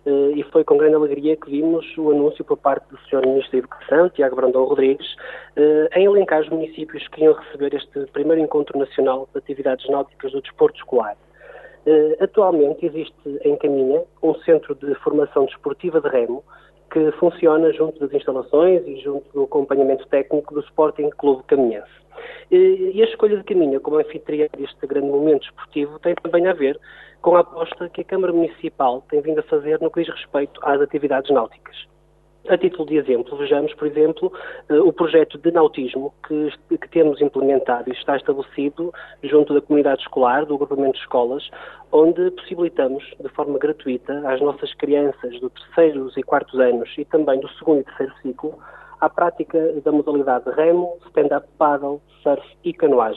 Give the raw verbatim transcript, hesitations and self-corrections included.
Uh, e foi com grande alegria que vimos o anúncio por parte do senhor Ministro da Educação, Tiago Brandão Rodrigues, uh, em elencar os municípios que iam receber este primeiro Encontro Nacional de Atividades Náuticas do Desporto Escolar. Uh, atualmente existe em Caminha um centro de formação desportiva de remo que funciona junto das instalações e junto do acompanhamento técnico do Sporting Clube Caminhense. Uh, e a escolha de Caminha como anfitriã deste grande momento desportivo tem também a ver com a aposta que a Câmara Municipal tem vindo a fazer no que diz respeito às atividades náuticas. A título de exemplo, vejamos, por exemplo, o projeto de nautismo que, que temos implementado e está estabelecido junto da comunidade escolar, do agrupamento de escolas, onde possibilitamos de forma gratuita às nossas crianças do terceiros e quartos anos e também do segundo e terceiro ciclo a prática da modalidade de remo, stand-up paddle, surf e canoagem.